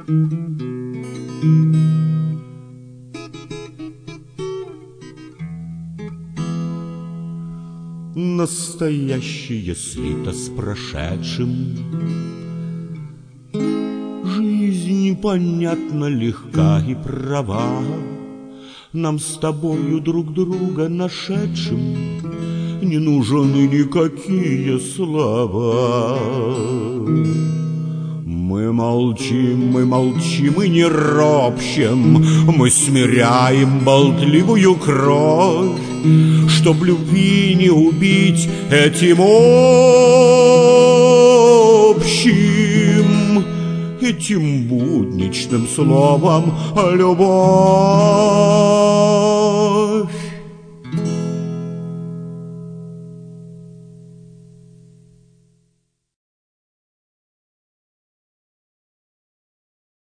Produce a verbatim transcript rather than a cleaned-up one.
Настоящее слито с прошедшим. Жизнь, понятно, легка и права. Нам с тобою друг друга нашедшим не нужны никакие слова. Мы молчим, мы молчим и не ропщем, мы смиряем болтливую кровь, чтоб любви не убить этим общим, этим будничным словом любовь.